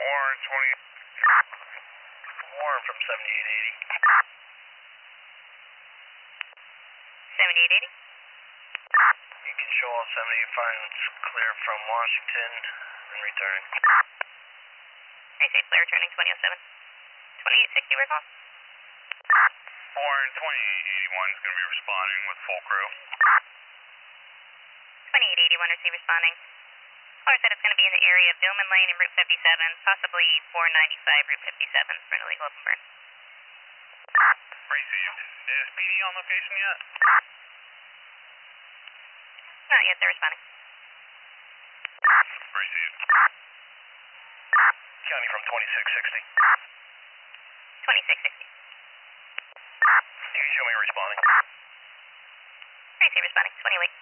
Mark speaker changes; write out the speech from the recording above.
Speaker 1: Warren 20. Warren from 7880.
Speaker 2: 7880?
Speaker 1: You can show all 75 it's clear from Washington and returning.
Speaker 2: Very safe, clear, returning 2007. 2860, we're calling.
Speaker 1: Warren 2881 is going to be responding with full crew.
Speaker 2: 2881, receive responding. Caller said it's going to be in the area of Dillman Lane and Route 57, possibly 495 Route 57 for an illegal open burn.
Speaker 1: Received. Is PD on location yet?
Speaker 2: Not yet, they're responding.
Speaker 1: Received. County from 2660.
Speaker 2: 2660.
Speaker 1: You can show me responding.
Speaker 2: Very safe, responding. 20 late.